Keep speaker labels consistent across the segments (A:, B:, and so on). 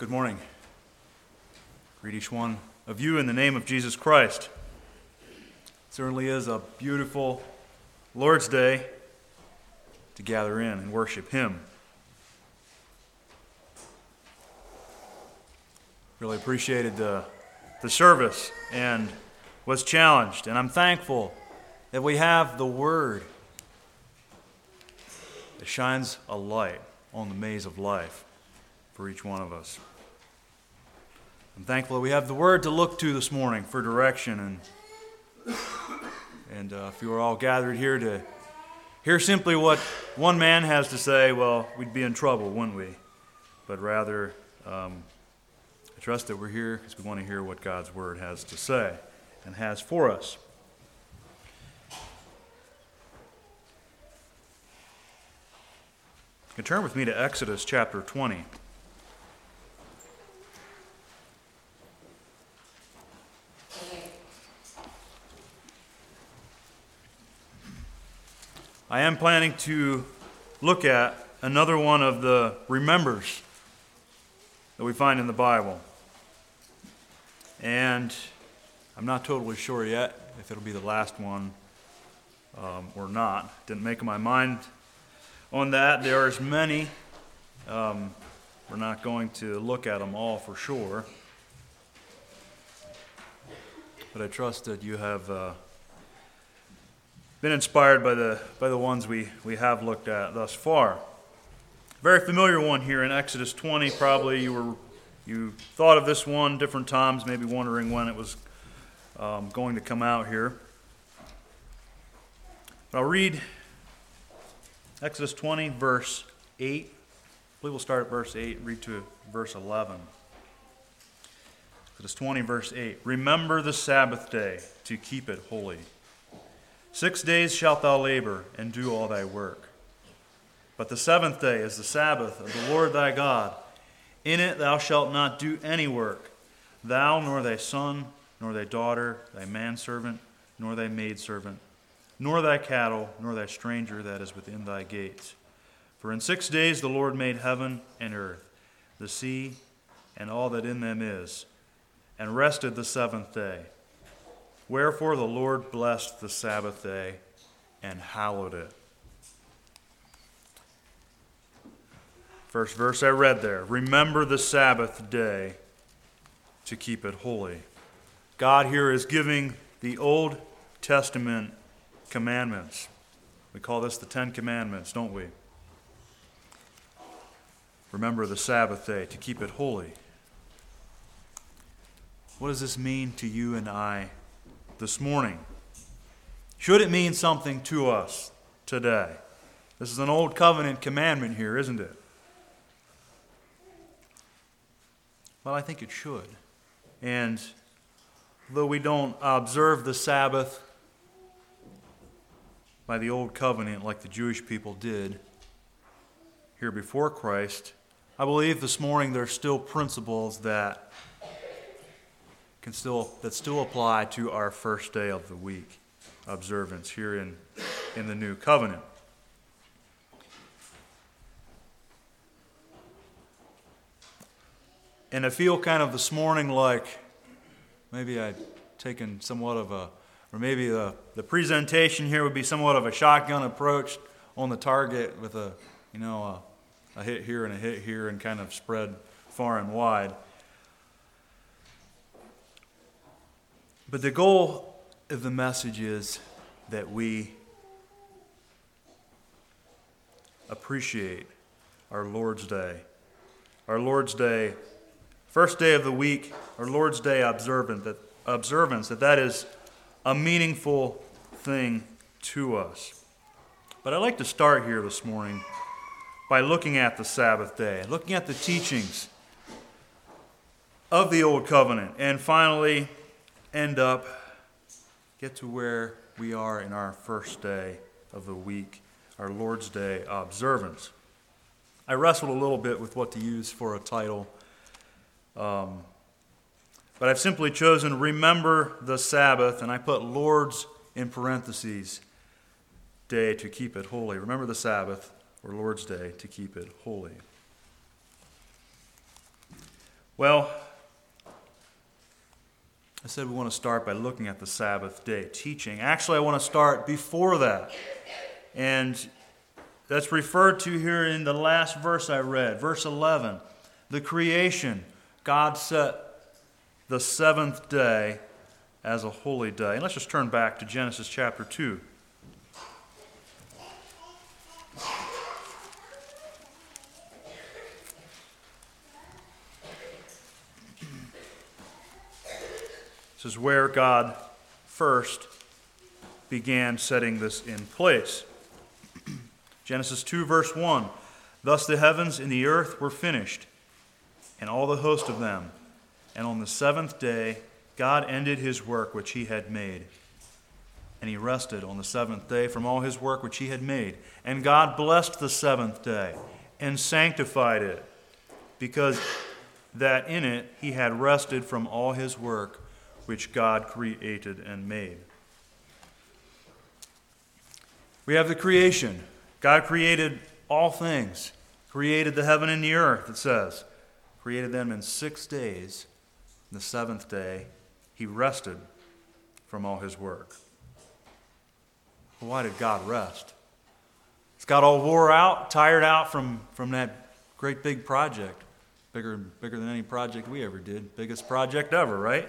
A: Good morning. Greet each one of you in the name of Jesus Christ. It certainly is a beautiful Lord's Day to gather in and worship Him. Really appreciated the service and was challenged, and I'm thankful that we have the Word that shines a light on the maze of life for each one of us. I'm thankful that we have the Word to look to this morning for direction, and if you were all gathered here to hear simply what one man has to say, well, we'd be in trouble, wouldn't we? But rather, I trust that we're here because we want to hear what God's Word has to say and has for us. You can turn with me to Exodus chapter 20. I am planning to look at another one of the remembers that we find in the Bible. And I'm not totally sure yet if it'll be the last one or not. Didn't make up my mind on that. There are many. We're not going to look at them all for sure. But I trust that you have been inspired by the ones we have looked at thus far. Very familiar one here in Exodus 20. Probably you thought of this one different times, maybe wondering when it was going to come out here. But I'll read Exodus 20, verse 8. I believe we'll start at verse 8 and read to verse 11. Exodus 20, verse 8. Remember the Sabbath day to keep it holy. 6 days shalt thou labor and do all thy work. But the seventh day is the Sabbath of the Lord thy God. In it thou shalt not do any work, thou nor thy son, nor thy daughter, thy manservant, nor thy maidservant, nor thy cattle, nor thy stranger that is within thy gates. For in 6 days the Lord made heaven and earth, the sea, and all that in them is, and rested the seventh day. Wherefore the Lord blessed the Sabbath day and hallowed it. First verse I read there. Remember the Sabbath day to keep it holy. God here is giving the Old Testament commandments. We call this the Ten Commandments, don't we? Remember the Sabbath day to keep it holy. What does this mean to you and I this morning? Should it mean something to us today? This is an old covenant commandment here, isn't it? Well, I think it should. And though we don't observe the Sabbath by the old covenant like the Jewish people did here before Christ, I believe this morning there's still principles that still apply to our first day of the week observance here in the new covenant. And I feel kind of this morning like maybe I'd taken somewhat of or maybe the presentation here would be somewhat of a shotgun approach on the target with a hit here and a hit here and kind of spread far and wide. But the goal of the message is that we appreciate our Lord's Day. Our Lord's Day, first day of the week, our Lord's Day observance, that is a meaningful thing to us. But I'd like to start here this morning by looking at the Sabbath day, looking at the teachings of the Old Covenant, and finally get to where we are in our first day of the week, our Lord's Day observance. I wrestled a little bit with what to use for a title, but I've simply chosen Remember the Sabbath, and I put Lord's in parentheses, day to keep it holy. Remember the Sabbath, or Lord's Day, to keep it holy. Well, I said we want to start by looking at the Sabbath day teaching. Actually, I want to start before that. And that's referred to here in the last verse I read, verse 11. The creation, God set the seventh day as a holy day. And let's just turn back to Genesis chapter 2. This is where God first began setting this in place. Genesis 2, verse 1. Thus the heavens and the earth were finished, and all the host of them. And on the seventh day, God ended his work which he had made. And he rested on the seventh day from all his work which he had made. And God blessed the seventh day and sanctified it, because that in it he had rested from all his work which God created and made. We have the creation. God created all things. Created the heaven and the earth, it says. Created them in 6 days. The seventh day, he rested from all his work. Well, why did God rest? He's got all wore out, tired out from that great big project. Bigger than any project we ever did. Biggest project ever, right?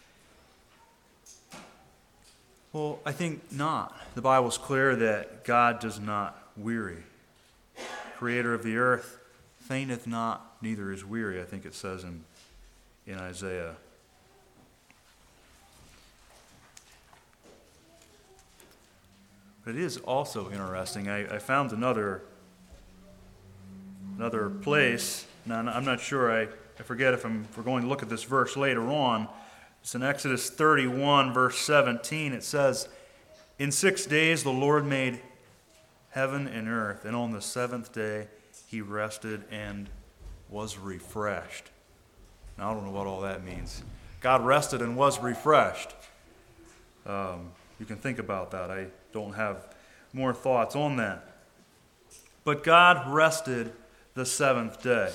A: Well, I think not. The Bible's clear that God does not weary. Creator of the earth fainteth not, neither is weary, I think it says in Isaiah. But it is also interesting. I found another place. Now, I'm not sure. I forget if we're going to look at this verse later on. It's in Exodus 31, verse 17. It says, "In 6 days the Lord made heaven and earth, and on the seventh day he rested and was refreshed." Now, I don't know what all that means. God rested and was refreshed. You can think about that. I don't have more thoughts on that. But God rested the seventh day.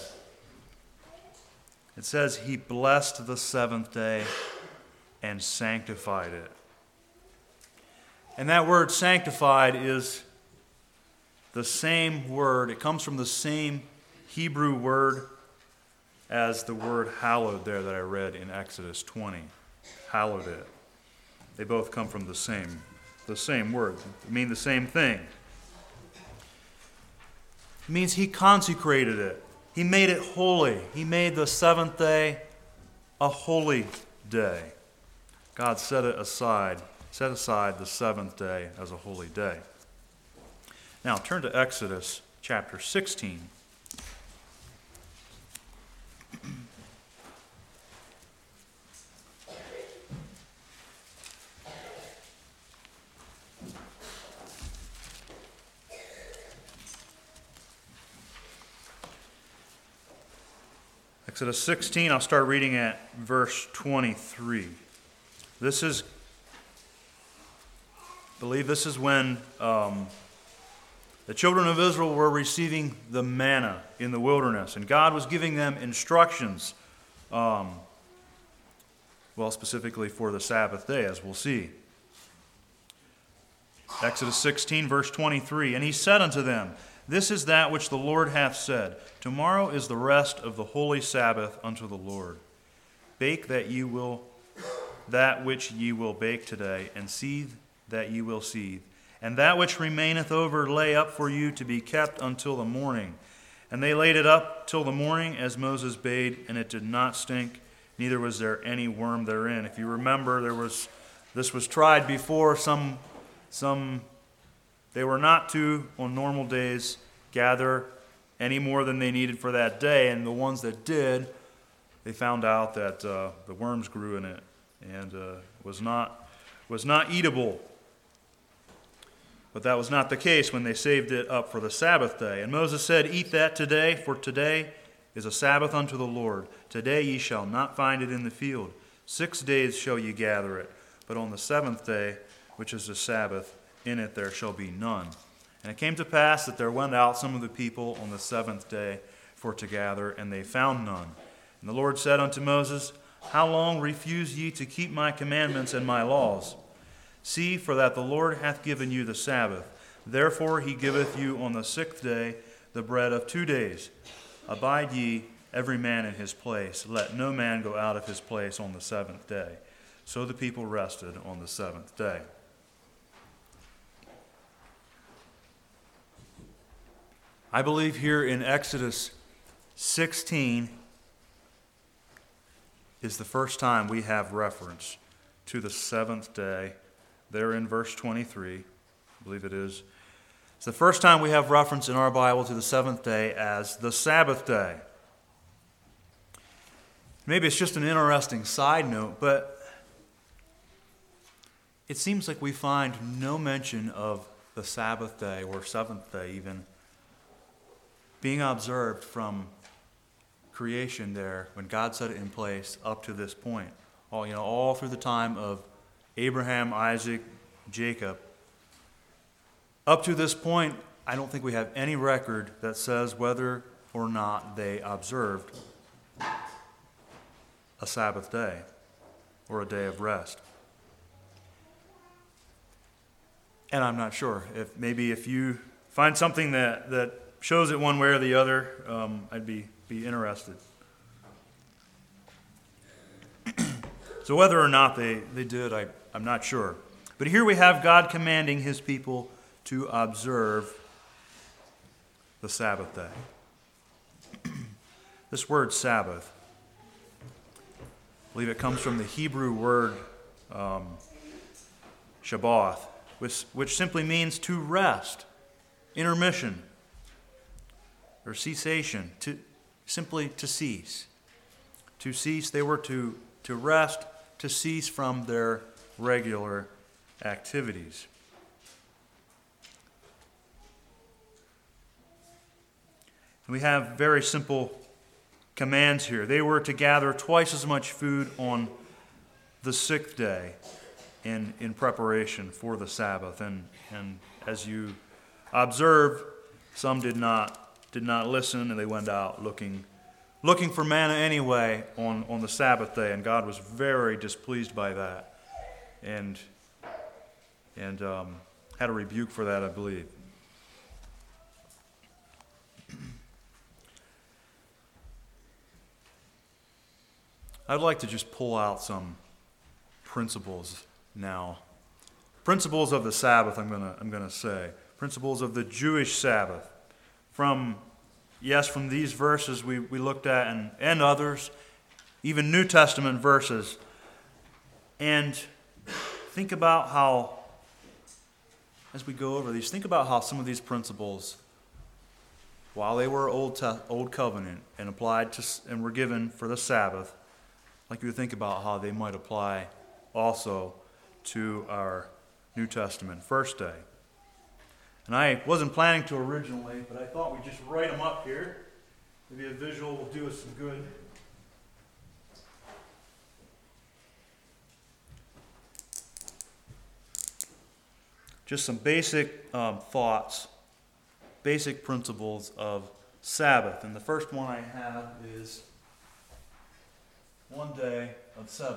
A: It says he blessed the seventh day and sanctified it. And that word sanctified is the same word. It comes from the same Hebrew word as the word hallowed there that I read in Exodus 20. Hallowed it. They both come from the same word. They mean the same thing. It means he consecrated it. He made it holy. He made the seventh day a holy day. God set aside the seventh day as a holy day. Now turn to Exodus chapter 16. Exodus 16, I'll start reading at verse 23. I believe this is when the children of Israel were receiving the manna in the wilderness, and God was giving them instructions, specifically for the Sabbath day, as we'll see. Exodus 16, verse 23, "And he said unto them, This is that which the Lord hath said, Tomorrow is the rest of the holy Sabbath unto the Lord. Bake that which ye will bake today, and seethe that ye will seethe. And that which remaineth over lay up for you to be kept until the morning. And they laid it up till the morning, as Moses bade, and it did not stink, neither was there any worm therein." If you remember, this was tried before. They were not to, on normal days, gather any more than they needed for that day, and the ones that did, they found out that the worms grew in it and was not eatable. But that was not the case when they saved it up for the Sabbath day. And Moses said, "Eat that today, for today is a Sabbath unto the Lord. Today ye shall not find it in the field. 6 days shall ye gather it, but on the seventh day, which is the Sabbath, in it there shall be none." And it came to pass that there went out some of the people on the seventh day for to gather, and they found none. And the Lord said unto Moses, How long refuse ye to keep my commandments and my laws? See, for that the Lord hath given you the Sabbath. Therefore he giveth you on the 6th day the bread of 2 days. Abide ye every man in his place. Let no man go out of his place on the 7th day. So the people rested on the 7th day. I believe here in Exodus 16 is the first time we have reference to the 7th day. There in verse 23, I believe it is. It's the first time we have reference in our Bible to the 7th day as the Sabbath day. Maybe it's just an interesting side note, but it seems like we find no mention of the Sabbath day, or 7th day even, being observed from creation there when God set it in place up to this point. All through the time of Abraham, Isaac, Jacob. Up to this point, I don't think we have any record that says whether or not they observed a Sabbath day or a day of rest. And I'm not sure. If you find something that shows it one way or the other, I'd be interested. So whether or not they did, I'm not sure. But here we have God commanding his people to observe the Sabbath day. This word Sabbath, I believe it comes from the Hebrew word Shabbath, which simply means to rest, intermission, or cessation, simply to cease. To cease, they were to rest, to cease from their regular activities. And we have very simple commands here. They were to gather twice as much food on the 6th day in preparation for the Sabbath. And as you observe, some did not listen, and they went out looking for manna anyway on the Sabbath day, and God was very displeased by that, and had a rebuke for that, I believe. I'd like to just pull out some principles now. Principles of the Sabbath, I'm gonna say. Principles of the Jewish Sabbath. From these verses we looked at and others, even New Testament verses. And think about how, as we go over these, think about how some of these principles, while they were Old Covenant and applied to and were given for the Sabbath, like you think about how they might apply also to our New Testament first day. And I wasn't planning to originally, but I thought we'd just write them up here. Maybe a visual will do us some good. Just some basic thoughts, basic principles of Sabbath. And the first one I have is one day of 7.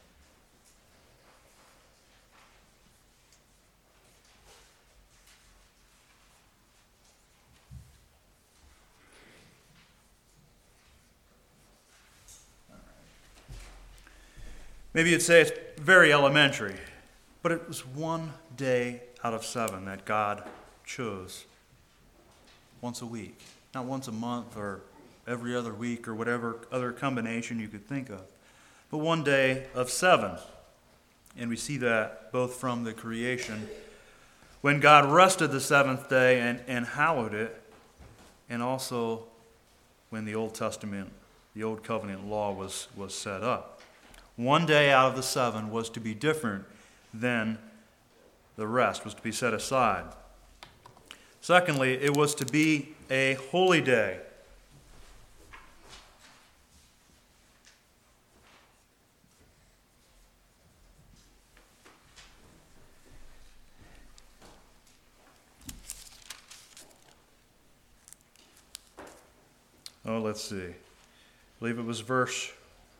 A: Maybe you'd say it's very elementary, but it was one day out of 7 that God chose once a week, not once a month or every other week or whatever other combination you could think of, but one day of 7. And we see that both from the creation, when God rested the 7th day and hallowed it, and also when the Old Testament, the Old Covenant law was set up. One day out of the 7 was to be different than the rest, was to be set aside. Secondly, it was to be a holy day. Oh, let's see. believe it was verse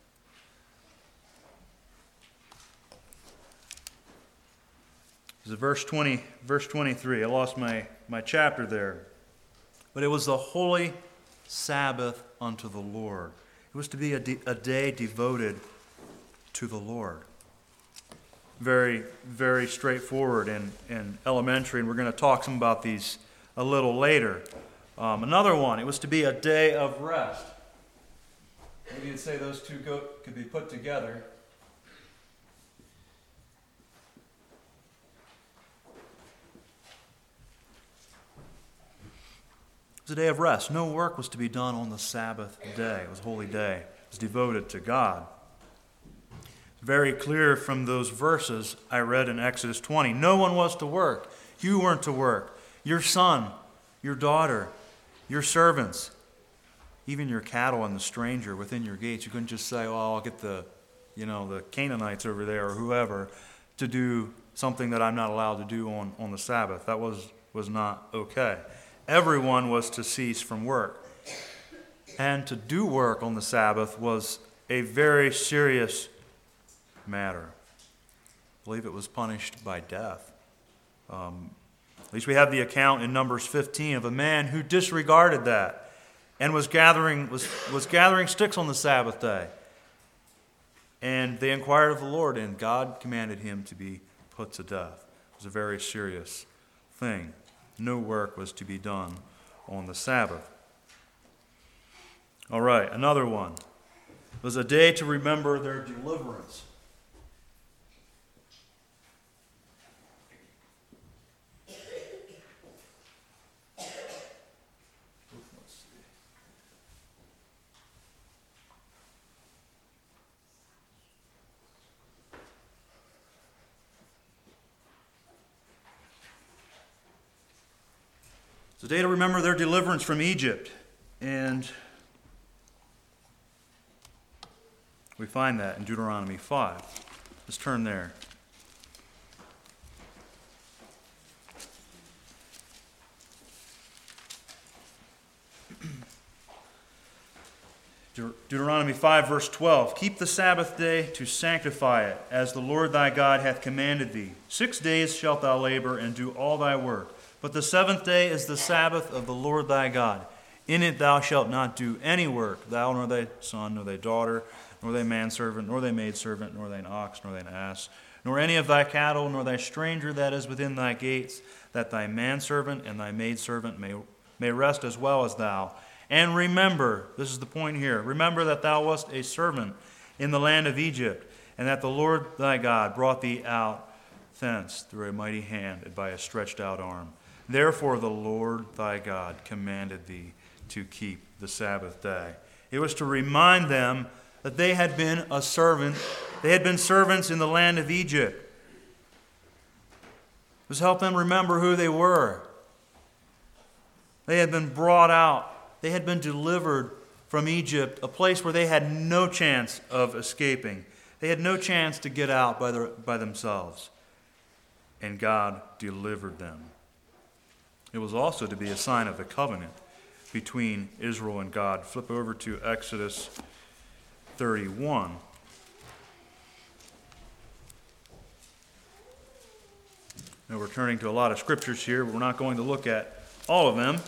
A: 20, verse 23. I lost my chapter there. But it was the holy Sabbath unto the Lord. It was to be a day devoted to the Lord. Very, very straightforward and elementary, and we're going to talk some about these a little later. Another one, it was to be a day of rest. Maybe you'd say those two could be put together. It was a day of rest. No work was to be done on the Sabbath day. It was a holy day. It was devoted to God. Very clear from those verses I read in Exodus 20. No one was to work. You weren't to work. Your son, your daughter, your servants, even your cattle and the stranger within your gates. You couldn't just say, well, I'll get the Canaanites over there or whoever to do something that I'm not allowed to do on the Sabbath. That was not okay. Everyone was to cease from work. And to do work on the Sabbath was a very serious matter. I believe it was punished by death. At least we have the account in Numbers 15 of a man who disregarded that and was gathering sticks on the Sabbath day. And they inquired of the Lord, and God commanded him to be put to death. It was a very serious thing. No work was to be done on the Sabbath. All right, another one. It was a day to remember their deliverance. It's a day to remember their deliverance from Egypt. And we find that in Deuteronomy 5. Let's turn there. Deuteronomy 5, verse 12. Keep the Sabbath day to sanctify it, as the Lord thy God hath commanded thee. 6 days shalt thou labor and do all thy work. But the seventh day is the Sabbath of the Lord thy God. In it thou shalt not do any work, thou nor thy son, nor thy daughter, nor thy manservant, nor thy maidservant, nor thine ox, nor thine ass, nor any of thy cattle, nor thy stranger that is within thy gates, that thy manservant and thy maidservant may rest as well as thou. And remember, this is the point here, remember that thou wast a servant in the land of Egypt, and that the Lord thy God brought thee out thence through a mighty hand and by a stretched out arm. Therefore the Lord thy God commanded thee to keep the Sabbath day. It was to remind them that they had been a servant. They had been servants in the land of Egypt. It was to help them remember who they were. They had been brought out. They had been delivered from Egypt, a place where they had no chance of escaping. They had no chance to get out by themselves. And God delivered them. It was also to be a sign of the covenant between Israel and God. Flip over to Exodus 31. Now we're turning to a lot of scriptures here, but we're not going to look at all of them.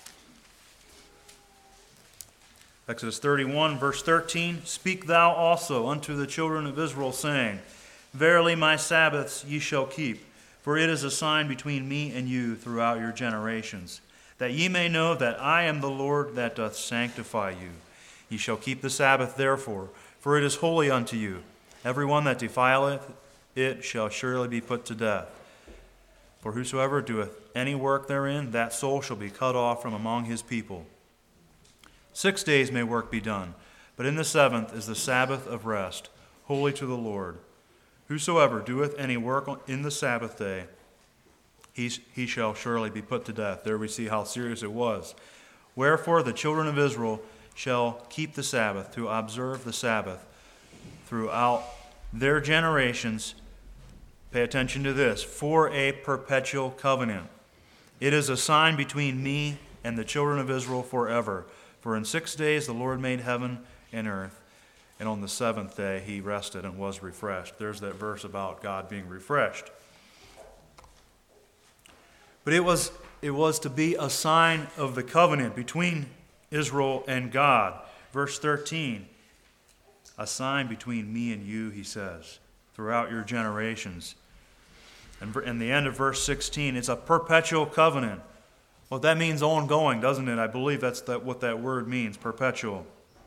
A: Exodus 31, verse 13. Speak thou also unto the children of Israel, saying, Verily my Sabbaths ye shall keep, for it is a sign between me and you throughout your generations, that ye may know that I am the Lord that doth sanctify you. Ye shall keep the Sabbath therefore, for it is holy unto you. Every one that defileth it shall surely be put to death. For whosoever doeth any work therein, that soul shall be cut off from among his people. 6 days may work be done, but in the seventh is the Sabbath of rest, holy to the Lord. Whosoever doeth any work in the Sabbath day, he shall surely be put to death. There we see how serious it was. Wherefore the children of Israel shall keep the Sabbath, to observe the Sabbath throughout their generations. Pay attention to this. For a perpetual covenant. It is a sign between me and the children of Israel forever. For in 6 days the Lord made heaven and earth. And on the seventh day he rested and was refreshed. There's that verse about God being refreshed. But it was to be a sign of the covenant between Israel and God. Verse 13, a sign between me and you, he says, throughout your generations. And the end of verse 16, it's a perpetual covenant. Well, that means ongoing, doesn't it? I believe that's what that word means, perpetual.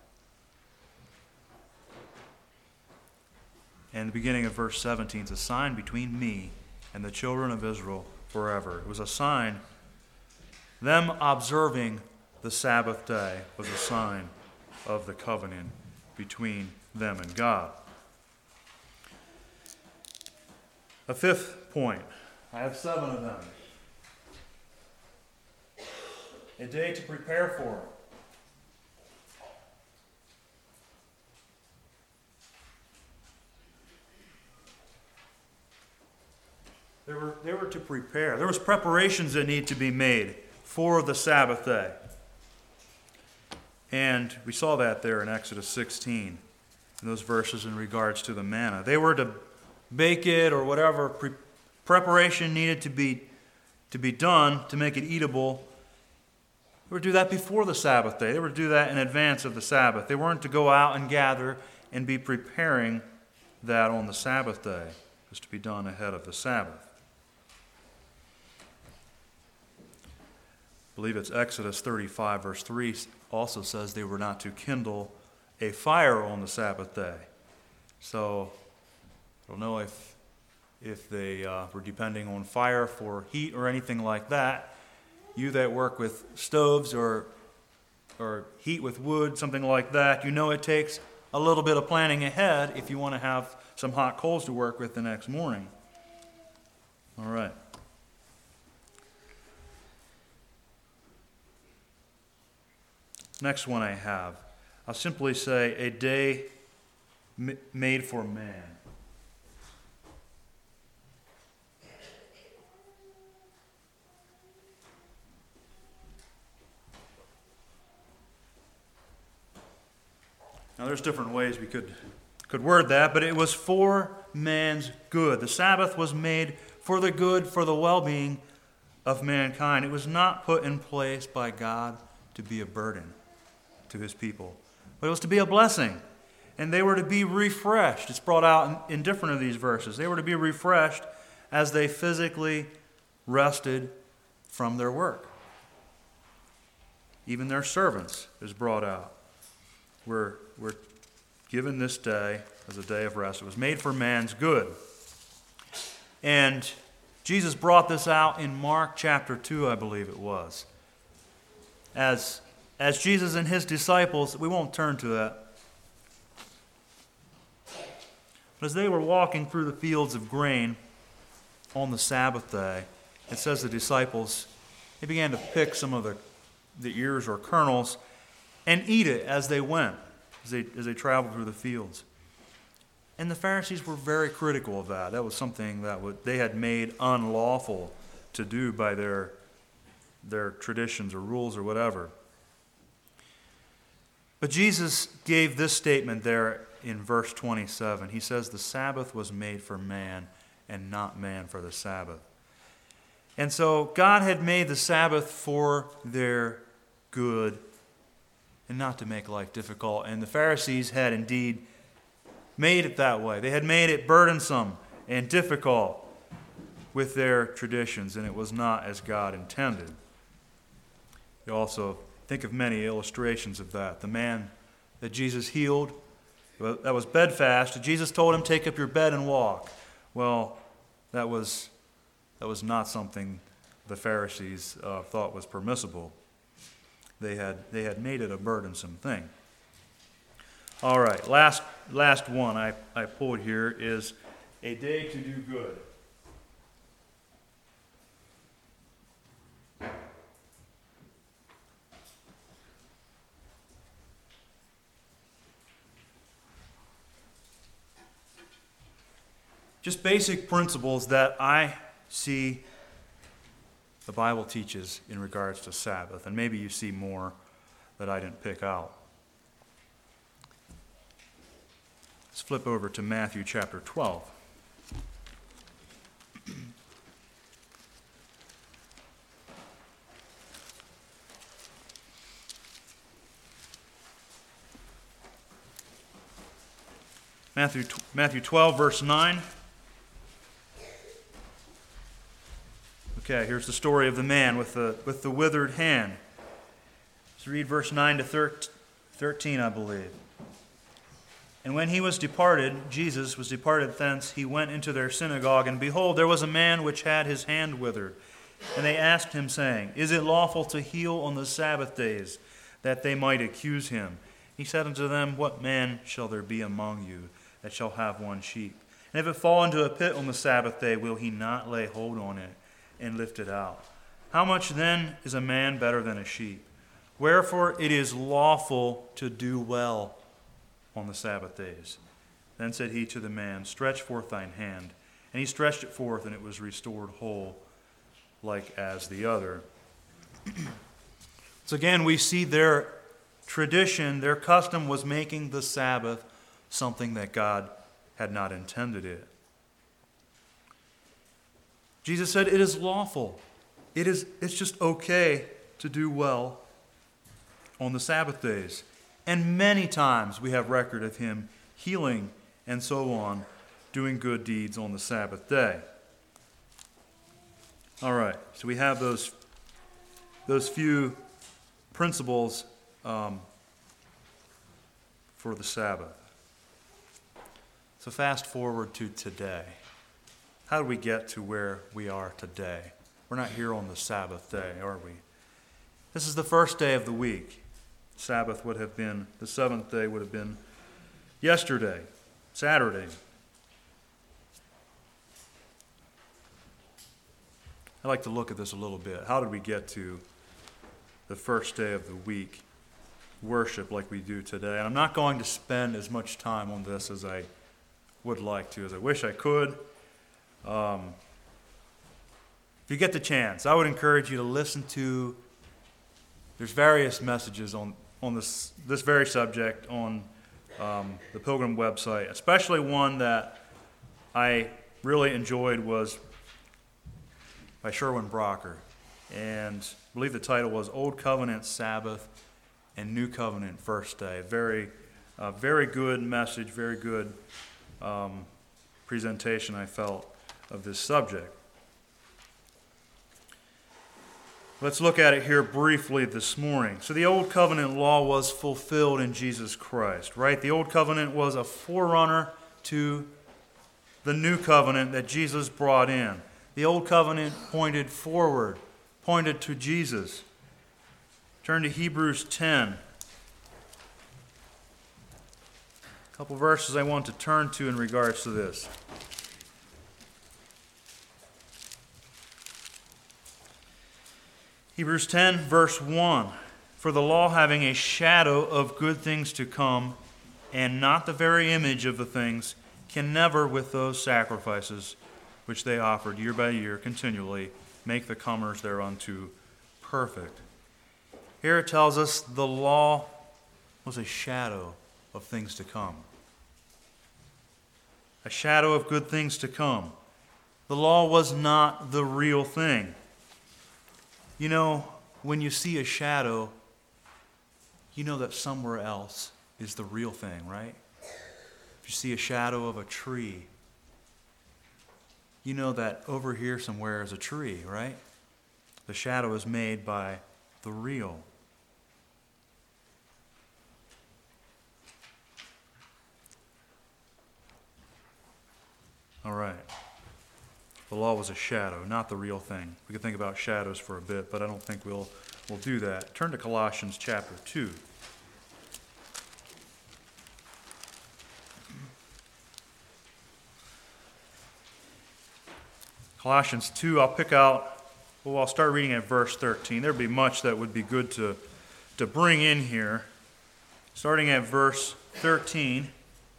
A: And the beginning of verse 17 is a sign between me and the children of Israel forever. It was a sign. Them observing the Sabbath day was a sign of the covenant between them and God. A fifth point. I have 7 of them. A day to prepare for. They were to prepare. There was preparations that need to be made for the Sabbath day. And we saw that there in Exodus 16, in those verses in regards to the manna. They were to bake it or whatever preparation needed to be done to make it eatable. They were to do that before the Sabbath day. They were to do that in advance of the Sabbath. They weren't to go out and gather and be preparing that on the Sabbath day. It was to be done ahead of the Sabbath. I believe it's Exodus 35, verse 3 also says they were not to kindle a fire on the Sabbath day. So I don't know if they were depending on fire for heat or anything like that. You that work with stoves or heat with wood, something like that, you know it takes a little bit of planning ahead if you want to have some hot coals to work with the next morning. All right. Next one I have. I'll simply say a day made for man. Now there's different ways we could word that, but it was for man's good. The Sabbath was made for the good, for the well-being of mankind. It was not put in place by God to be a burden to his people, but it was to be a blessing. And they were to be refreshed. It's brought out in different of these verses. They were to be refreshed as they physically rested from their work. Even their servants is brought out. We're given this day as a day of rest. It was made for man's good. And Jesus brought this out in Mark chapter 2, I believe it was. As Jesus and his disciples, we won't turn to that. But as they were walking through the fields of grain on the Sabbath day, it says the disciples, they began to pick some of the ears or kernels and eat it as they went, as they traveled through the fields. And the Pharisees were very critical of that. That was something that they had made unlawful to do by their traditions or rules or whatever. But Jesus gave this statement there in verse 27. He says, the Sabbath was made for man and not man for the Sabbath. And so God had made the Sabbath for their good and not to make life difficult. And the Pharisees had indeed made it that way. They had made it burdensome and difficult with their traditions, and it was not as God intended. You also think of many illustrations of that. The man that Jesus healed, that was bedfast. Jesus told him, take up your bed and walk. Well, that was not something the Pharisees thought was permissible. They had made it a burdensome thing. All right, last one I pulled here is a day to do good. Just basic principles that I see the Bible teaches in regards to Sabbath, and maybe you see more that I didn't pick out. Let's flip over to Matthew chapter 12. Matthew 12, verse 9. Okay, here's the story of the man with the withered hand. Let's read verse 9 to 13, I believe. And when he was departed, Jesus was departed thence, he went into their synagogue, and behold, there was a man which had his hand withered. And they asked him, saying, Is it lawful to heal on the Sabbath days, that they might accuse him? He said unto them, What man shall there be among you that shall have one sheep? And if it fall into a pit on the Sabbath day, will he not lay hold on it and lift it out? How much then is a man better than a sheep? Wherefore it is lawful to do well on the Sabbath days. Then said he to the man, Stretch forth thine hand. And he stretched it forth, and it was restored whole, like as the other. So again, we see their tradition, their custom was making the Sabbath something that God had not intended it. Jesus said it is lawful. It's just okay to do well on the Sabbath days. And many times we have record of him healing and so on, doing good deeds on the Sabbath day. All right, so we have those few principles for the Sabbath. So fast forward to today. How do we get to where we are today? We're not here on the Sabbath day, are we? This is the first day of the week. Sabbath would have been, the seventh day would have been yesterday, Saturday. I'd like to look at this a little bit. How did we get to the first day of the week, worship like we do today? And I'm not going to spend as much time on this as I would like to, as I wish I could. If you get the chance, I would encourage you to listen to, there's various messages on this very subject on the Pilgrim website, especially one that I really enjoyed was by Sherwin Brocker. And I believe the title was Old Covenant Sabbath and New Covenant First Day. Very good message, very good presentation, I felt, of this subject. Let's look at it here briefly this morning. So the Old Covenant law was fulfilled in Jesus Christ, right? The Old Covenant was a forerunner to the New Covenant that Jesus brought in. The Old Covenant pointed forward, pointed to Jesus. Turn to Hebrews 10. A couple verses I want to turn to in regards to this. Hebrews 10, verse 1. For the law, having a shadow of good things to come, and not the very image of the things, can never, with those sacrifices which they offered year by year continually, make the comers thereunto perfect. Here it tells us the law was a shadow of things to come. A shadow of good things to come. The law was not the real thing. You know, when you see a shadow, you know that somewhere else is the real thing, right? If you see a shadow of a tree, you know that over here somewhere is a tree, right? The shadow is made by the real. All right. The law was a shadow, not the real thing. We could think about shadows for a bit, but I don't think we'll do that. Turn to Colossians chapter 2. Colossians 2, I'll start reading at verse 13. There'd be much that would be good to bring in here. Starting at verse 13.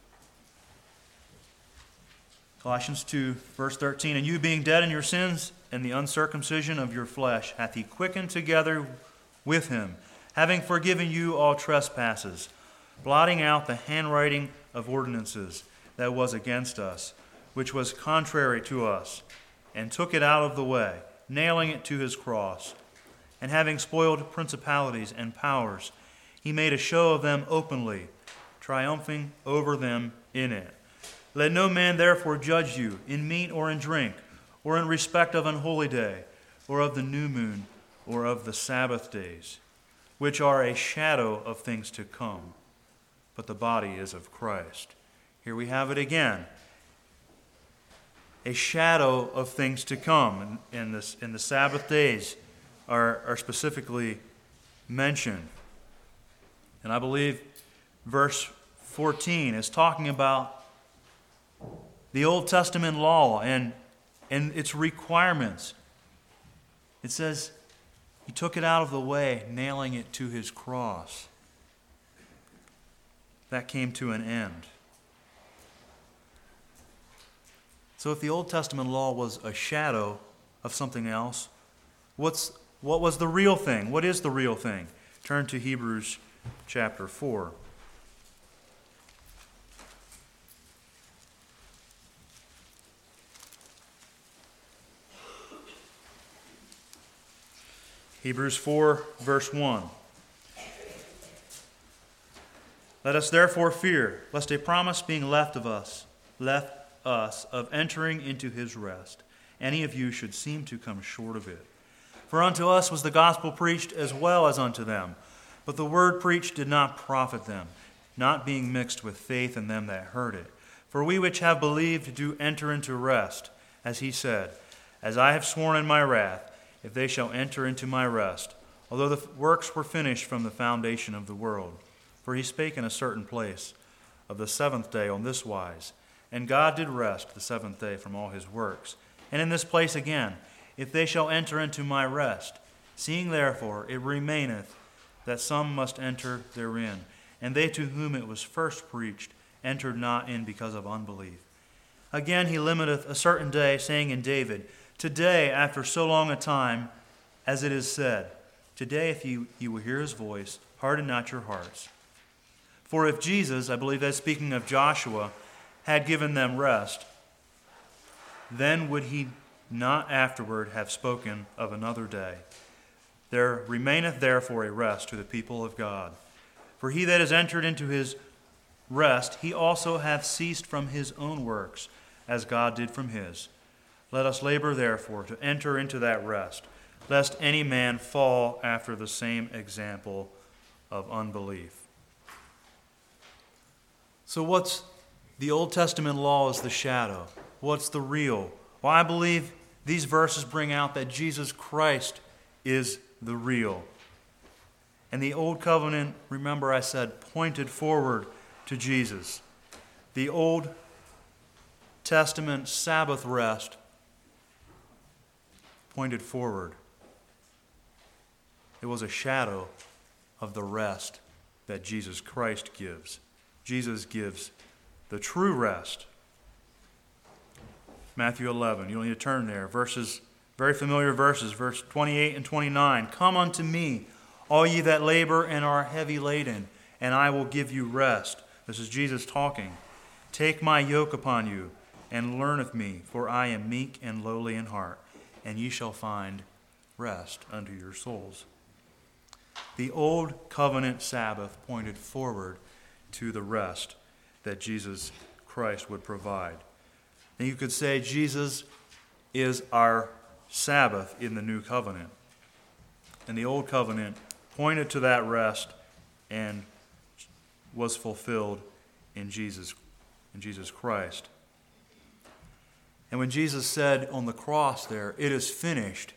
A: Colossians 2, verse 13, And you being dead in your sins and the uncircumcision of your flesh, hath he quickened together with him, having forgiven you all trespasses, blotting out the handwriting of ordinances that was against us, which was contrary to us, and took it out of the way, nailing it to his cross. And having spoiled principalities and powers, he made a show of them openly, triumphing over them in it. Let no man therefore judge you in meat or in drink, or in respect of an holy day, or of the new moon, or of the Sabbath days, which are a shadow of things to come, but the body is of Christ. Here we have it again. A shadow of things to come. In the Sabbath days are specifically mentioned. And I believe verse 14 is talking about the Old Testament law and its requirements. It says he took it out of the way, nailing it to his cross. That came to an end. So if the Old Testament law was a shadow of something else, what was the real thing? What is the real thing? Turn to Hebrews chapter 4. Hebrews 4, verse 1. Let us therefore fear, lest a promise being left us of entering into his rest, any of you should seem to come short of it. For unto us was the gospel preached as well as unto them. But the word preached did not profit them, not being mixed with faith in them that heard it. For we which have believed do enter into rest, as he said, As I have sworn in my wrath, if they shall enter into my rest, although the works were finished from the foundation of the world. For he spake in a certain place of the seventh day on this wise, And God did rest the seventh day from all his works. And in this place again, if they shall enter into my rest, seeing therefore it remaineth that some must enter therein, and they to whom it was first preached entered not in because of unbelief. Again he limiteth a certain day, saying in David, Today, after so long a time, as it is said, Today, if you will hear his voice, harden not your hearts. For if Jesus, I believe that's speaking of Joshua, had given them rest, then would he not afterward have spoken of another day. There remaineth therefore a rest to the people of God. For he that is entered into his rest, he also hath ceased from his own works, as God did from his. Let us labor therefore to enter into that rest, lest any man fall after the same example of unbelief. So what's the Old Testament law is the shadow. What's the real? Well, I believe these verses bring out that Jesus Christ is the real. And the Old Covenant, remember I said, pointed forward to Jesus. The Old Testament Sabbath rest pointed forward. It was a shadow of the rest that Jesus Christ gives. Jesus gives the true rest. Matthew 11, you don't need to turn there. Verses, very familiar verses, verse 28 and 29. Come unto me, all ye that labor and are heavy laden, and I will give you rest. This is Jesus talking. Take my yoke upon you, and learn of me, for I am meek and lowly in heart, and ye shall find rest unto your souls. The old covenant Sabbath pointed forward to the rest that Jesus Christ would provide. And you could say Jesus is our Sabbath in the new covenant. And the old covenant pointed to that rest and was fulfilled in Jesus Christ. And when Jesus said on the cross there, it is finished,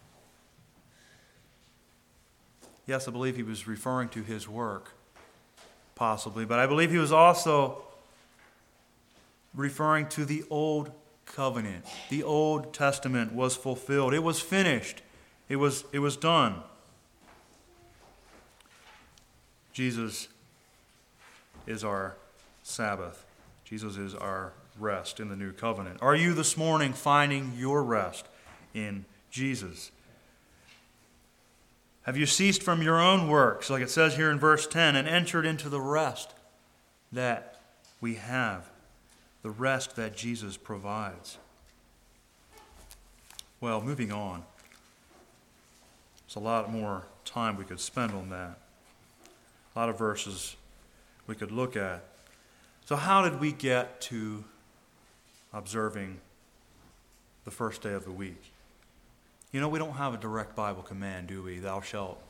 A: yes, I believe he was referring to his work, possibly, but I believe he was also referring to the old covenant. The Old Testament was fulfilled. It was finished. It was done. Jesus is our Sabbath. Jesus is our rest in the new covenant. Are you this morning finding your rest in Jesus? Have you ceased from your own works, like it says here in verse 10, and entered into the rest that we have, the rest that Jesus provides? Well, moving on. There's a lot more time we could spend on that. A lot of verses we could look at. So how did we get to observing the first day of the week? You know, we don't have a direct Bible command, do we? Thou shalt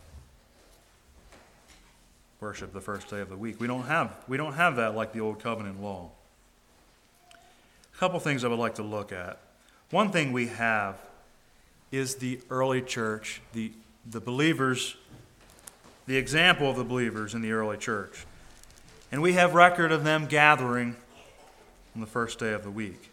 A: worship the first day of the week. We don't have that like the Old Covenant law. A couple things I would like to look at. One thing we have is the early church, the believers, the example of the believers in the early church. And we have record of them gathering on the first day of the week.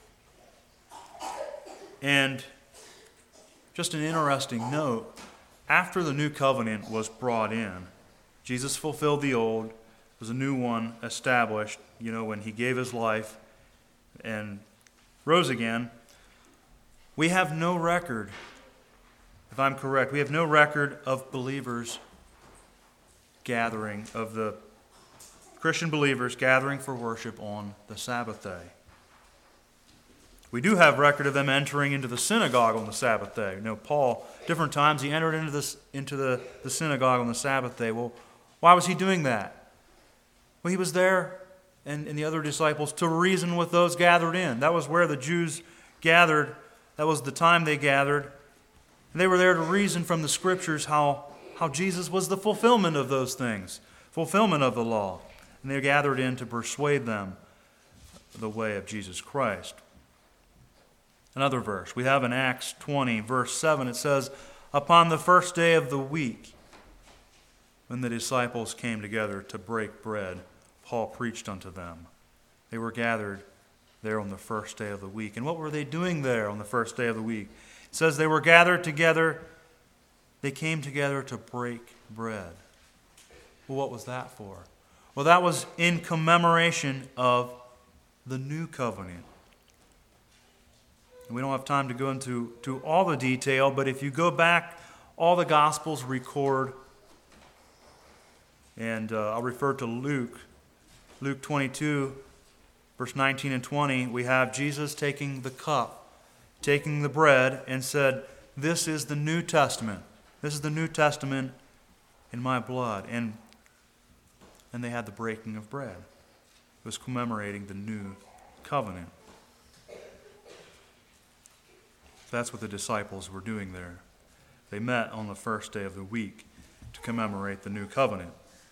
A: And just an interesting note, after the new covenant was brought in, Jesus fulfilled the old, there was a new one established, when he gave his life and rose again. We have no record, if I'm correct, we have no record of believers gathering, of the Christian believers gathering for worship on the Sabbath day. We do have record of them entering into the synagogue on the Sabbath day. Paul, different times he entered into the synagogue on the Sabbath day. Well, why was he doing that? Well, he was there, and the other disciples, to reason with those gathered in. That was where the Jews gathered. That was the time they gathered. And they were there to reason from the Scriptures how Jesus was the fulfillment of those things, fulfillment of the law. And they gathered in to persuade them the way of Jesus Christ. Another verse. We have in Acts 20, verse 7, it says, "Upon the first day of the week, when the disciples came together to break bread, Paul preached unto them." They were gathered there on the first day of the week. And what were they doing there on the first day of the week? It says they were gathered together. They came together to break bread. Well, what was that for? Well, that was in commemoration of the new covenant. We don't have time to go into all the detail, but if you go back, all the Gospels record, and I'll refer to Luke 22, verse 19 and 20, we have Jesus taking the cup, taking the bread, and said, "This is the New Testament. This is the New Testament in my blood." And they had the breaking of bread. It was commemorating the new covenant. That's what the disciples were doing there. They met on the first day of the week to commemorate the new covenant.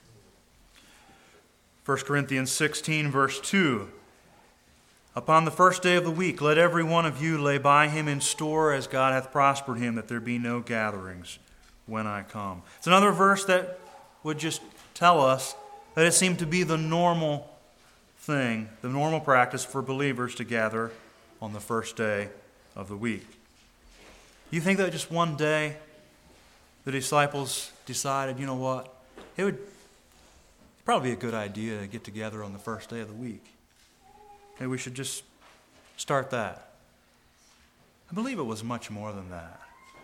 A: 1 Corinthians 16, verse 2. "Upon the first day of the week, let every one of you lay by him in store as God hath prospered him, that there be no gatherings when I come." It's another verse that would just tell us that it seemed to be the normal thing, the normal practice for believers to gather on the first day of the week. You think that just one day the disciples decided, you know what, it would probably be a good idea to get together on the first day of the week. Maybe we should just start that. I believe it was much more than that.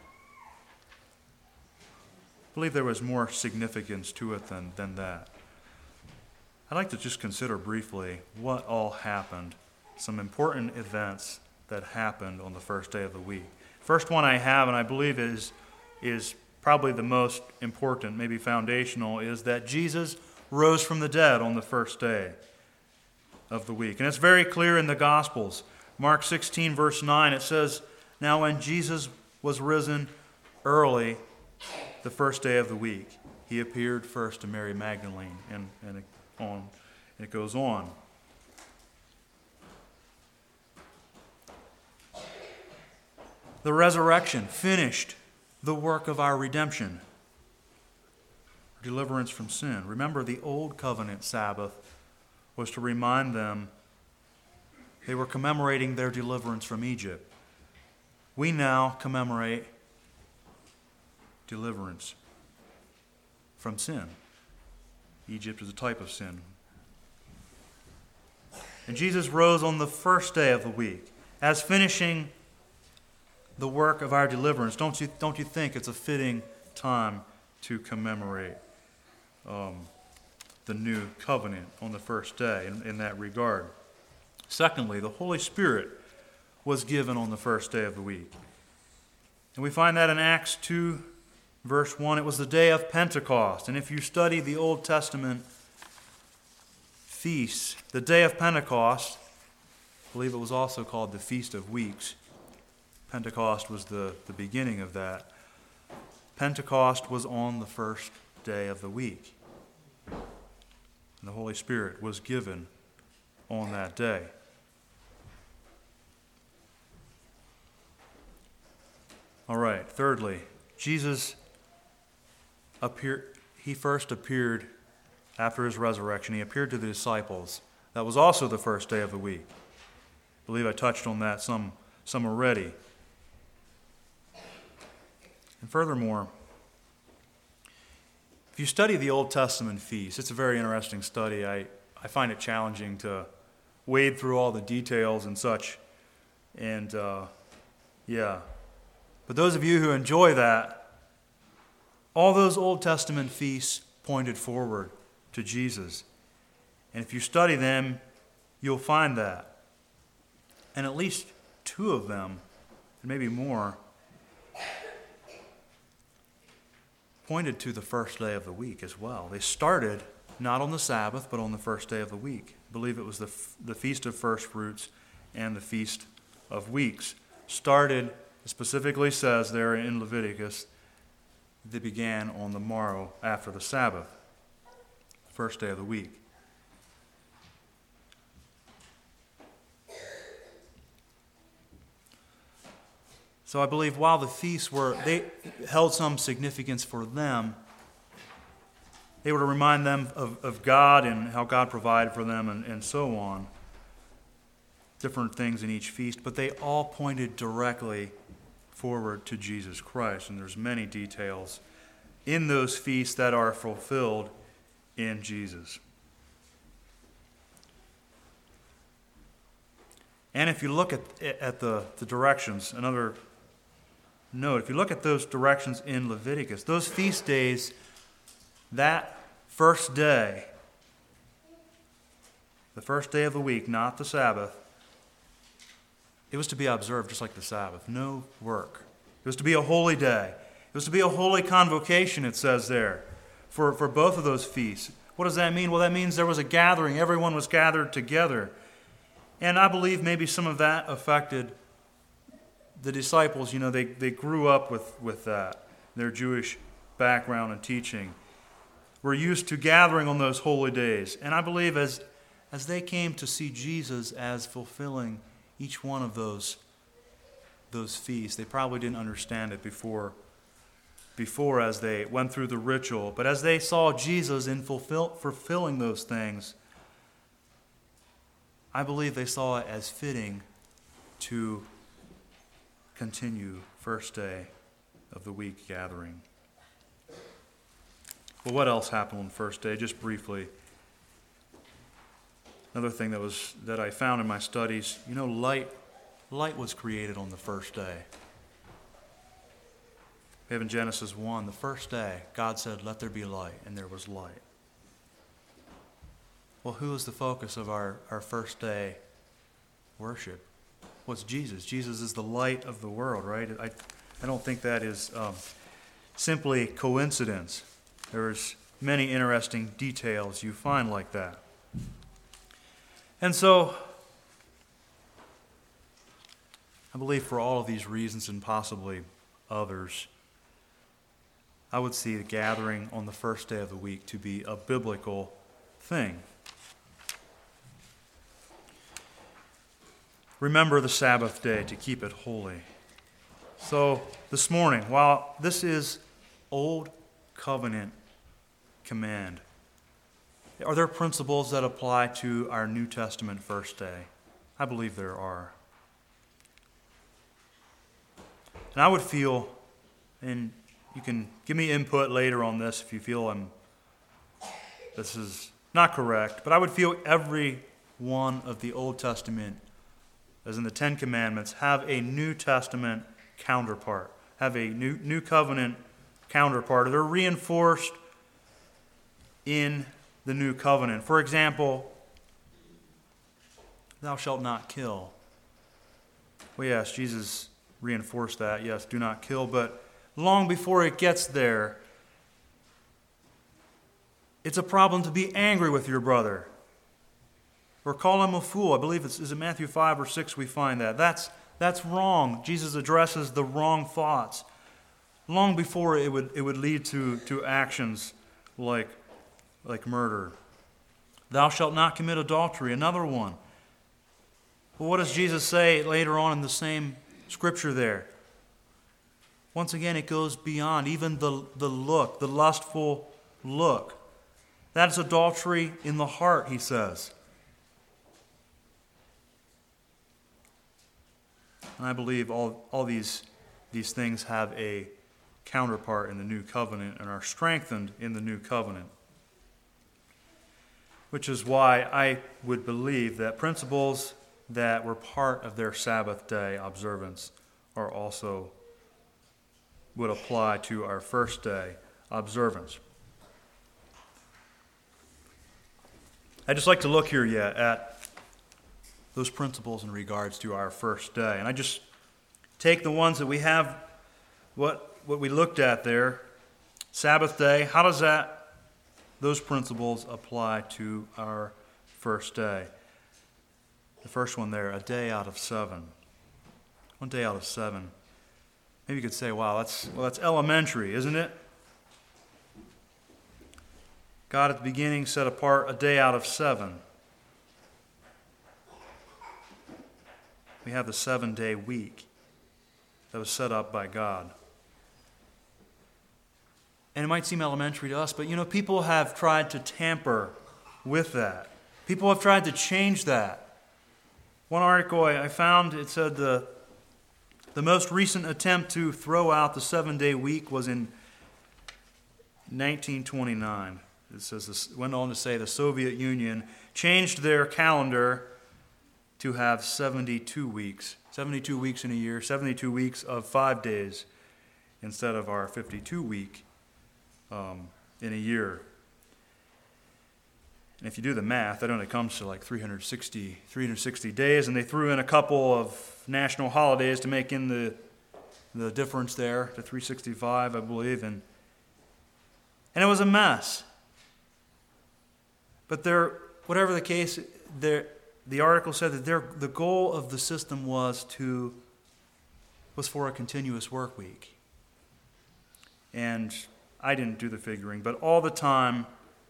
A: I believe there was more significance to it than that. I'd like to just consider briefly what all happened, some important events that happened on the first day of the week. First one I have, and I believe is probably the most important, maybe foundational, is that Jesus rose from the dead on the first day of the week. And it's very clear in the Gospels. Mark 16, verse 9, it says, "Now when Jesus was risen early the first day of the week, he appeared first to Mary Magdalene," and it goes on. The resurrection finished the work of our redemption, deliverance from sin. Remember, the old covenant Sabbath was to remind them they were commemorating their deliverance from Egypt. We now commemorate deliverance from sin. Egypt is a type of sin. And Jesus rose on the first day of the week as finishing the work of our deliverance. Don't you think it's a fitting time to commemorate the new covenant on the first day in that regard. Secondly, the Holy Spirit was given on the first day of the week. And we find that in Acts 2, verse 1. It was the day of Pentecost. And if you study the Old Testament feasts, the day of Pentecost, I believe it was also called the Feast of Weeks. Pentecost was the beginning of that. Pentecost was on the first day of the week. And the Holy Spirit was given on that day. All right, thirdly, Jesus appeared. He first appeared after his resurrection. He appeared to the disciples. That was also the first day of the week. I believe I touched on that some already. And furthermore, if you study the Old Testament feasts, it's a very interesting study. I find it challenging to wade through all the details and such. And, But those of you who enjoy that, all those Old Testament feasts pointed forward to Jesus. And if you study them, you'll find that. And at least two of them, and maybe more, pointed to the first day of the week as well. They started not on the Sabbath, but on the first day of the week. I believe it was the Feast of First Fruits and the Feast of Weeks. Started, it specifically says there in Leviticus, they began on the morrow after the Sabbath, first day of the week. So I believe while the feasts they held some significance for them, they were to remind them of God and how God provided for them and so on. Different things in each feast, but they all pointed directly forward to Jesus Christ. And there's many details in those feasts that are fulfilled in Jesus. And if you look at the directions, another note, if you look at those directions in Leviticus, those feast days, that first day, the first day of the week, not the Sabbath, it was to be observed just like the Sabbath. No work. It was to be a holy day. It was to be a holy convocation, it says there, for both of those feasts. What does that mean? Well, that means there was a gathering. Everyone was gathered together. And I believe maybe some of that affected the disciples. You know, they grew up with that, their Jewish background and teaching. Were used to gathering on those holy days. And I believe as they came to see Jesus as fulfilling each one of those feasts, they probably didn't understand it before as they went through the ritual. But as they saw Jesus in fulfilling those things, I believe they saw it as fitting to continue first day of the week gathering. Well, what else happened on the first day? Just briefly. Another thing that I found in my studies, you know, light was created on the first day. We have in Genesis 1, the first day, God said, "Let there be light," and there was light. Well, who is the focus of our first day worship? Well, it's Jesus. Jesus is the light of the world, right? I don't think that is simply coincidence. There's many interesting details you find like that. And so, I believe for all of these reasons and possibly others, I would see the gathering on the first day of the week to be a biblical thing. Remember the Sabbath day to keep it holy. So this morning, while this is Old Covenant command, are there principles that apply to our New Testament first day? I believe there are. And I would feel, and you can give me input later on this if you feel this is not correct, but I would feel every one of the Old Testament, as in the Ten Commandments, have a New Testament counterpart, have a new covenant counterpart. They're reinforced in the new covenant. For example, thou shalt not kill. Well, yes, Jesus reinforced that. Yes, do not kill. But long before it gets there, it's a problem to be angry with your brother or call him a fool. I believe is it Matthew 5 or 6 we find that. That's wrong. Jesus addresses the wrong thoughts long before it would lead to actions like murder. Thou shalt not commit adultery, another one. Well, what does Jesus say later on in the same scripture there? Once again, it goes beyond even the look, the lustful look. That is adultery in the heart, he says. And I believe all these things have a counterpart in the new covenant and are strengthened in the new covenant. Which is why I would believe that principles that were part of their Sabbath day observance are also would apply to our first day observance. I'd just like to look here yet at those principles in regards to our first day. And I just take the ones that we have, what we looked at there, Sabbath day, how does those principles apply to our first day? The first one there, a day out of 7. 1 day out of 7. Maybe you could say, wow, that's elementary, isn't it? God at the beginning set apart a day out of 7. We have the 7-day week that was set up by God. And it might seem elementary to us, but people have tried to tamper with that. People have tried to change that. One article I found, it said the most recent attempt to throw out the 7-day week was in 1929. It says this, went on to say the Soviet Union changed their calendar to have 72 weeks. 72 weeks in a year, 72 weeks of 5 days instead of our 52-week in a year. And if you do the math, that only comes to like 360 days, and they threw in a couple of national holidays to make in the difference there to 365, I believe, and it was a mess. But whatever the case, the article said that the goal of the system was for a continuous work week. And I didn't do the figuring, but all the time,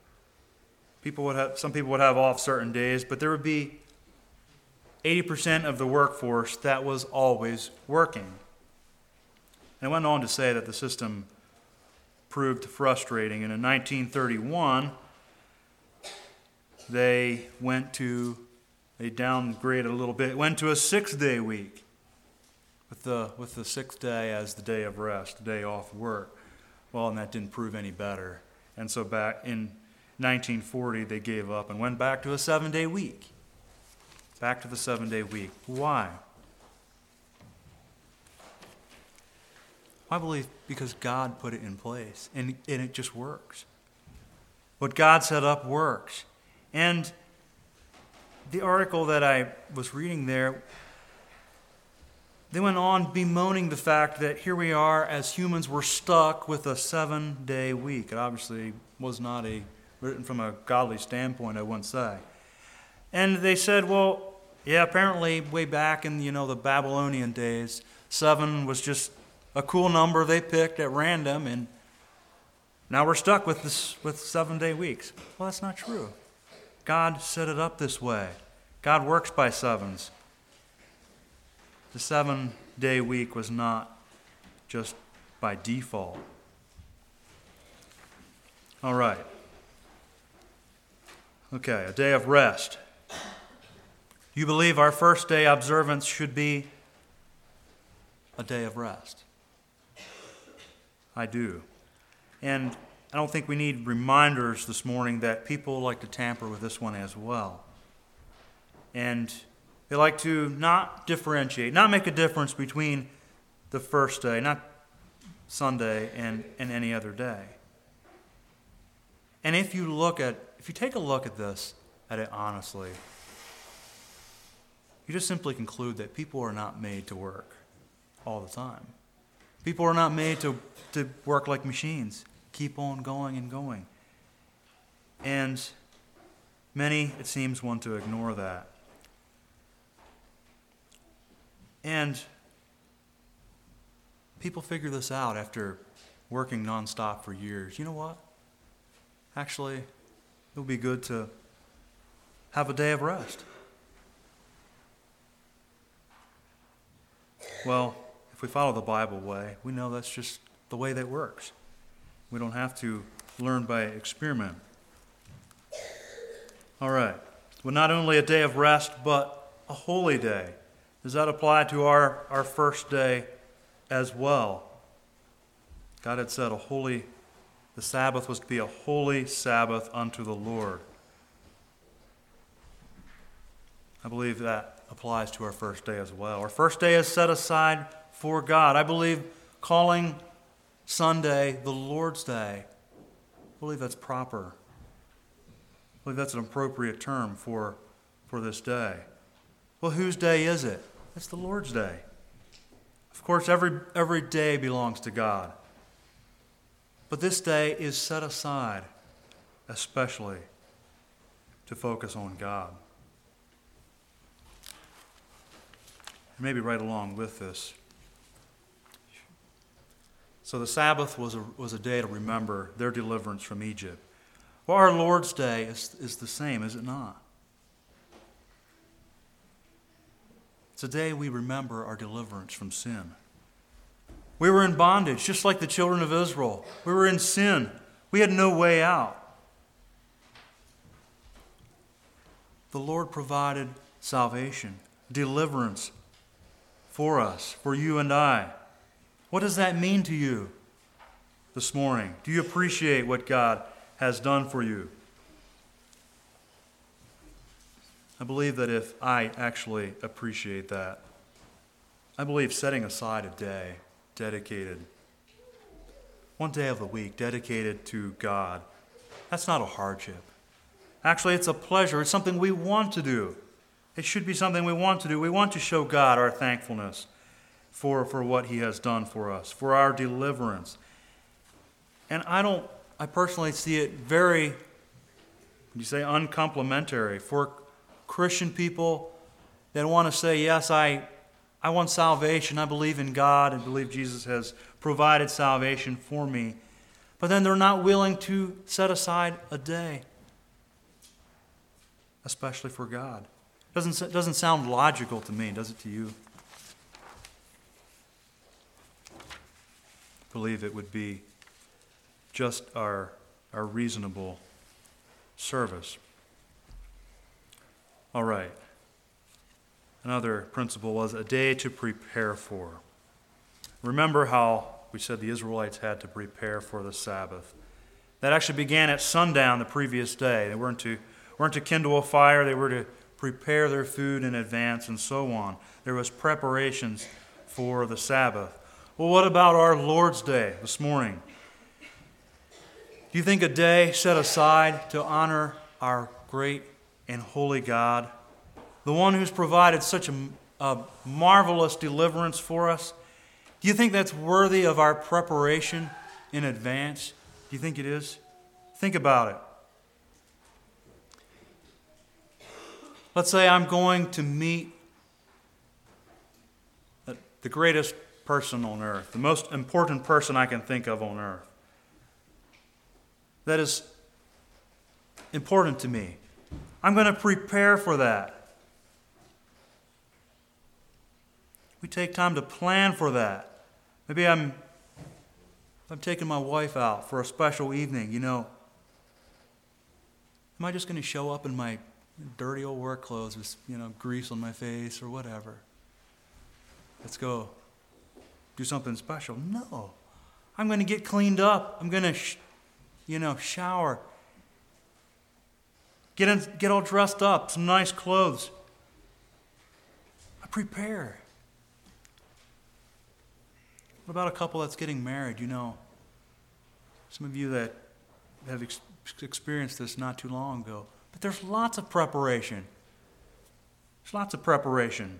A: some people would have off certain days, but there would be 80% of the workforce that was always working. And it went on to say that the system proved frustrating. And in 1931, they downgraded a little bit, went to a 6-day week with the 6th day as the day of rest, the day off work. Well, and that didn't prove any better. And so back in 1940, they gave up and went back to a 7-day week. Back to the 7-day week. Why? I believe because God put it in place, and it just works. What God set up works. And the article that I was reading there, they went on bemoaning the fact that here we are as humans, we're stuck with a 7-day week. It obviously was not written from a godly standpoint, I wouldn't say. And they said, well, yeah, apparently way back in the Babylonian days, 7 was just a cool number they picked at random, and now we're stuck with 7-day weeks. Well, that's not true. God set it up this way. God works by 7s. The 7-day week was not just by default. All right. Okay, a day of rest. You believe our first day observance should be a day of rest? I do. And I don't think we need reminders this morning that people like to tamper with this one as well. And they like to not differentiate, not make a difference between the first day, not Sunday and any other day. And if you take a look at it honestly, you just simply conclude that people are not made to work all the time. People are not made to work like machines, keep on going and going. And many, it seems, want to ignore that. And people figure this out after working nonstop for years. You know what? Actually, it would be good to have a day of rest. Well, if we follow the Bible way, we know that's just the way that works. We don't have to learn by experiment. All right. Well, not only a day of rest, but a holy day. Does that apply to our first day as well? God had said the Sabbath was to be a holy Sabbath unto the Lord. I believe that applies to our first day as well. Our first day is set aside for God. I believe calling Sunday the Lord's Day, I believe that's proper. I believe that's an appropriate term for this day. Well, whose day is it? It's the Lord's Day. Of course, every day belongs to God. But this day is set aside especially to focus on God. And maybe right along with this. So the Sabbath was a day to remember their deliverance from Egypt. Well, our Lord's Day is the same, is it not? It's a day we remember our deliverance from sin. We were in bondage, just like the children of Israel. We were in sin. We had no way out. The Lord provided salvation, deliverance for us, for you and I. What does that mean to you this morning? Do you appreciate what God has done for you? I believe that if I actually appreciate that, I believe setting aside a day dedicated, one day of the week dedicated to God, that's not a hardship. Actually, it's a pleasure. It's something we want to do. It should be something we want to do. We want to show God our thankfulness for what He has done for us, for our deliverance. And I personally see it very, would you say, uncomplimentary for Christian people that want to say, yes, I want salvation. I believe in God and believe Jesus has provided salvation for me. But then they're not willing to set aside a day, especially for God. Doesn't sound logical to me, does it to you? I believe it would be just our reasonable service. All right. Another principle was a day to prepare for. Remember how we said the Israelites had to prepare for the Sabbath. That actually began at sundown the previous day. They weren't to kindle a fire. They were to prepare their food in advance and so on. There was preparations for the Sabbath. Well, what about our Lord's Day this morning? Do you think a day set aside to honor our great and holy God, the one who's provided such a marvelous deliverance for us, do you think that's worthy of our preparation in advance? Do you think it is? Think about it. Let's say I'm going to meet the greatest person on earth, the most important person I can think of on earth. That is important to me. I'm going to prepare for that. We take time to plan for that. Maybe I'm taking my wife out for a special evening, Am I just going to show up in my dirty old work clothes with, grease on my face or whatever? Let's go do something special. No. I'm going to get cleaned up. I'm going to, shower. Get all dressed up, some nice clothes. I prepare. What about a couple that's getting married? You know, some of you that have experienced this not too long ago. But there's lots of preparation. There's lots of preparation.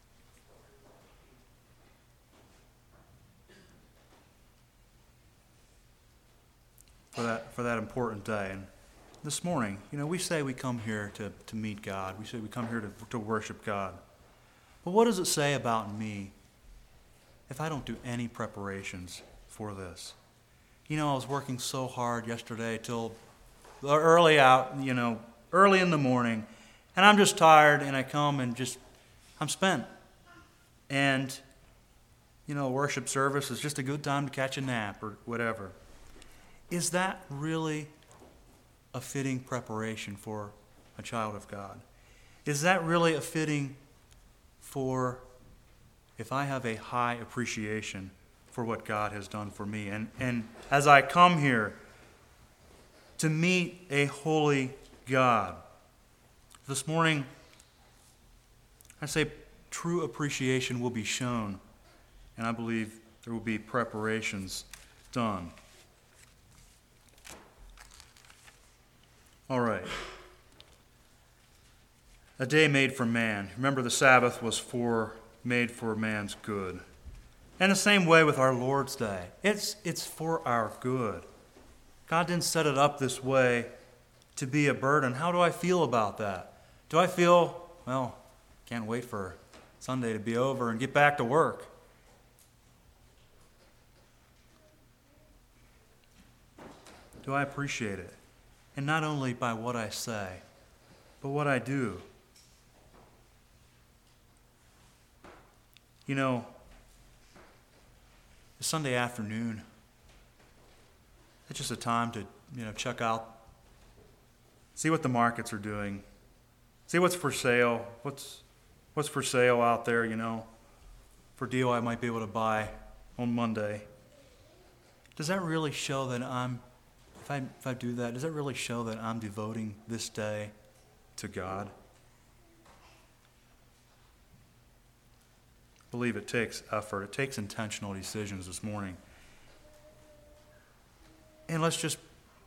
A: For that important day. And this morning, you know, we say we come here to meet God. We say we come here to worship God. But what does it say about me if I don't do any preparations for this? You know, I was working so hard yesterday till early in the morning, and I'm just tired, and I come and I'm spent. And, you know, worship service is just a good time to catch a nap or whatever. Is that really a fitting preparation for a child of God? Is that really a fitting for if I have a high appreciation for what God has done for me? And as I come here to meet a holy God, this morning I say true appreciation will be shown, and I believe there will be preparations done. All right. A day made for man. Remember, the Sabbath was made for man's good. And the same way with our Lord's Day. It's for our good. God didn't set it up this way to be a burden. How do I feel about that? Do I feel, well, can't wait for Sunday to be over and get back to work? Do I appreciate it? And not only by what I say, but what I do. You know, it's Sunday afternoon. It's just a time to, check out, see what the markets are doing, see what's for sale, what's for sale out there, for deal I might be able to buy on Monday. Does that really show that if I do that, does that really show that I'm devoting this day to God? I believe it takes effort. It takes intentional decisions this morning. And let's just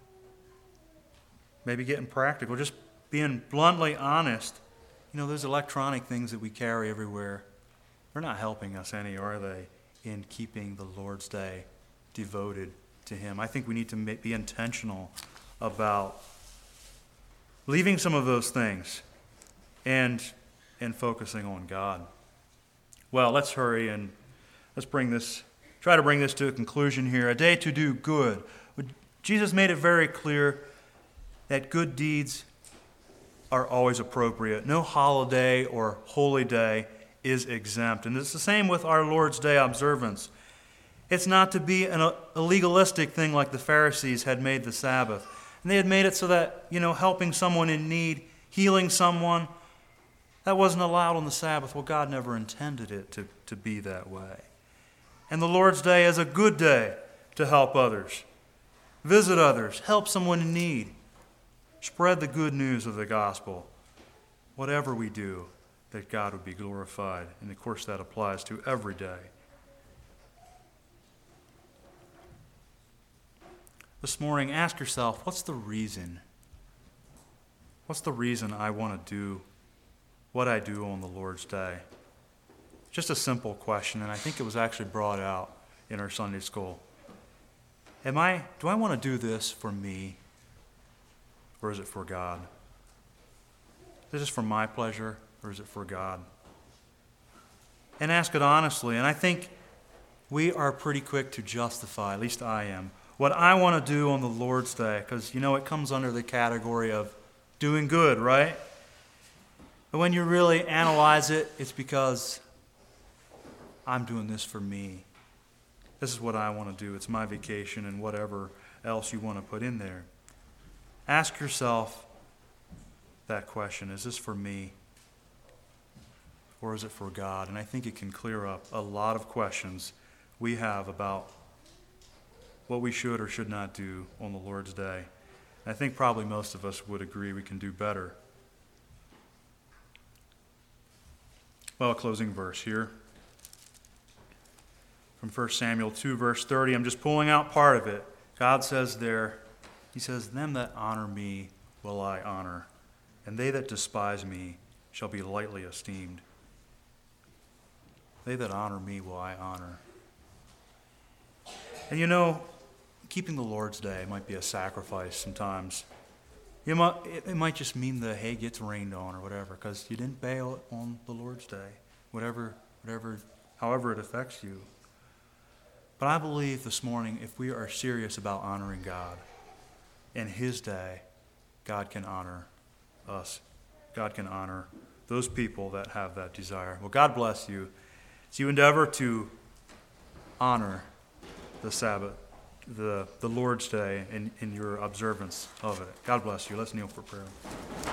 A: maybe getting practical, just being bluntly honest. Those electronic things that we carry everywhere, they're not helping us any, are they, in keeping the Lord's Day devoted to Him? I think we need to be intentional about leaving some of those things and focusing on God. Well, let's hurry and let's try to bring this to a conclusion here. A day to do good. Jesus made it very clear that good deeds are always appropriate. No holiday or holy day is exempt. And it's the same with our Lord's Day observance. It's not to be a legalistic thing like the Pharisees had made the Sabbath. And they had made it so that, helping someone in need, healing someone, that wasn't allowed on the Sabbath. Well, God never intended it to be that way. And the Lord's Day is a good day to help others, visit others, help someone in need, spread the good news of the gospel. Whatever we do, that God would be glorified. And of course, that applies to every day. This morning, ask yourself, what's the reason? What's the reason I want to do what I do on the Lord's Day? Just a simple question, and I think it was actually brought out in our Sunday school. Do I want to do this for me, or is it for God? Is this for my pleasure, or is it for God? And ask it honestly, and I think we are pretty quick to justify, at least I am, what I want to do on the Lord's Day, because, it comes under the category of doing good, right? But when you really analyze it, it's because I'm doing this for me. This is what I want to do. It's my vacation and whatever else you want to put in there. Ask yourself that question. Is this for me? Or is it for God? And I think it can clear up a lot of questions we have about what we should or should not do on the Lord's Day. I think probably most of us would agree we can do better. Well, a closing verse here. from 1 Samuel 2, verse 30. I'm just pulling out part of it. God says there, he says, them that honor me will I honor, and they that despise me shall be lightly esteemed. They that honor me will I honor. And you know, keeping the Lord's Day might be a sacrifice sometimes. It might just mean the hay gets rained on or whatever, because you didn't bail on the Lord's Day, however it affects you. But I believe this morning, if we are serious about honoring God in His day, God can honor us. God can honor those people that have that desire. Well, God bless you as you endeavor to honor the Sabbath, the Lord's Day, in your observance of it. God bless you. Let's kneel for prayer.